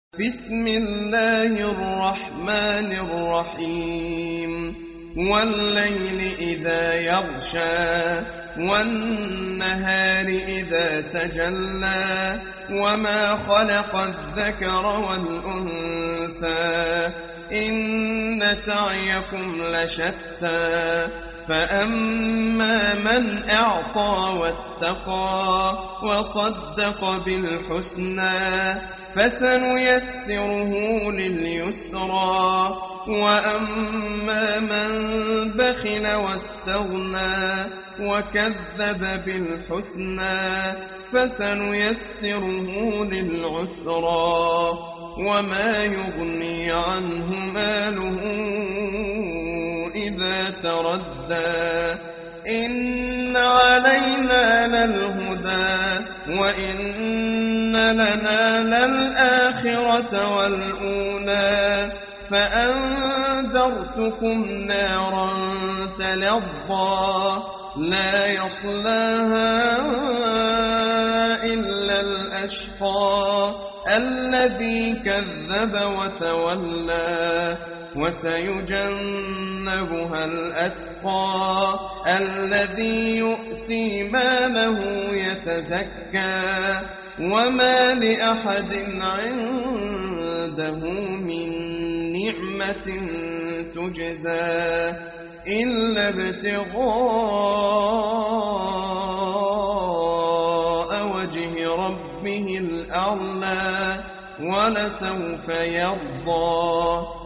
بسم الله الرحمن الرحيم والليل إذا يغشى والنهار إذا تجلى وما خلق الذكر والأنثى إن سعيكم لشتى فأما من أعطى واتقى وصدق بالحسنى فسنيسره لليسرى وأما من بخل واستغنى وكذب بالحسنى فسنيسره للعسرى وما يغني عنه ماله إذا تردى إن علينا للهدى وإن لنا للآخرة والأولى فأنذرتكم نارا تلظى لا يصلاها إلا الأشقى الذي كذب وتولى وسيجنبها الأتقى الذي يؤتي ماله يتزكى وما لأحد عنده من نعمة تجزى إلا ابتغاء وجه ربه الأعلى ولسوف يرضى